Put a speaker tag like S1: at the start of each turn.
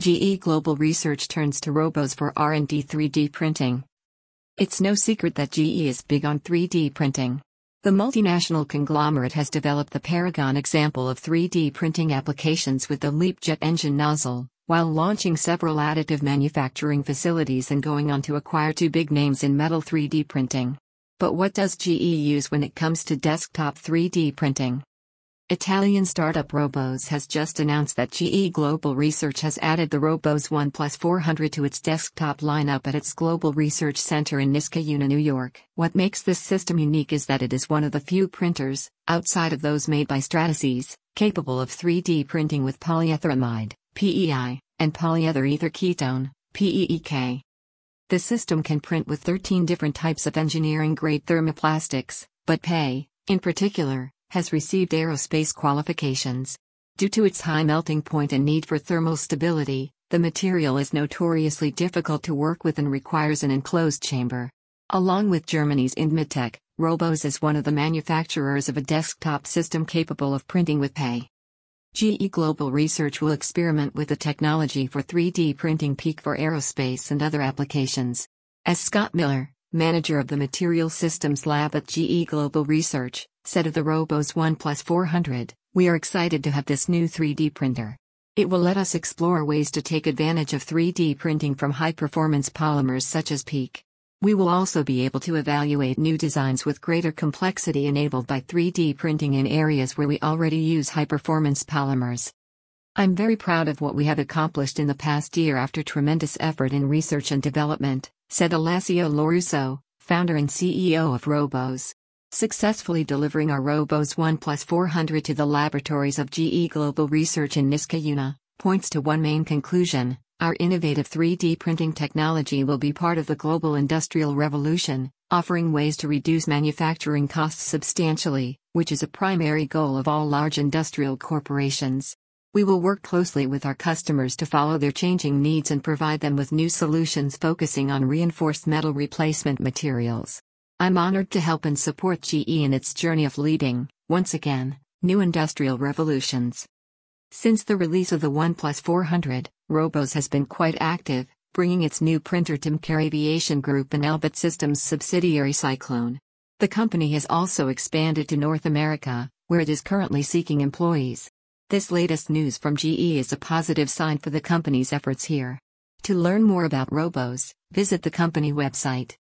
S1: GE Global Research turns to Robos for R&D 3D printing. It's no secret that GE is big on 3D printing. The multinational conglomerate has developed the paragon example of 3D printing applications with the LEAP jet engine nozzle, while launching several additive manufacturing facilities and going on to acquire two big names in metal 3D printing. But what does GE use when it comes to desktop 3D printing? Italian startup Robos has just announced that GE Global Research has added the Robos ONE+ 400 to its desktop lineup at its Global Research Center in Niskayuna, New York. What makes this system unique is that it is one of the few printers, outside of those made by Stratasys, capable of 3D printing with polyethylamide, PEI, and polyether ether ketone, PEEK. The system can print with 13 different types of engineering-grade thermoplastics, but PEI, in particular, has received aerospace qualifications. Due to its high melting point and need for thermal stability, the material is notoriously difficult to work with and requires an enclosed chamber. Along with Germany's Indmatec, Robos is one of the manufacturers of a desktop system capable of printing with PEI. GE Global Research will experiment with the technology for 3D printing PEEK for aerospace and other applications. As Scott Miller, manager of the Material Systems Lab at GE Global Research, said of the Robos ONE+ 400, "We are excited to have this new 3D printer. It will let us explore ways to take advantage of 3D printing from high-performance polymers such as PEEK. We will also be able to evaluate new designs with greater complexity enabled by 3D printing in areas where we already use high-performance polymers. I'm very proud of what we have accomplished in the past year after tremendous effort in research and development," said Alessio Lorusso, founder and CEO of Robos. Successfully delivering our Robos ONE+ 400 to the laboratories of GE Global Research in Niskayuna points to one main conclusion: our innovative 3D printing technology will be part of the global industrial revolution, offering ways to reduce manufacturing costs substantially, which is a primary goal of all large industrial corporations. We will work closely with our customers to follow their changing needs and provide them with new solutions focusing on reinforced metal replacement materials. I'm honored to help and support GE in its journey of leading, once again, new industrial revolutions. Since the release of the ONE+ 400, Robos has been quite active, bringing its new printer to MCAR Aviation Group and Elbit Systems subsidiary Cyclone. The company has also expanded to North America, where it is currently seeking employees. This latest news from GE is a positive sign for the company's efforts here. To learn more about Robos, visit the company website.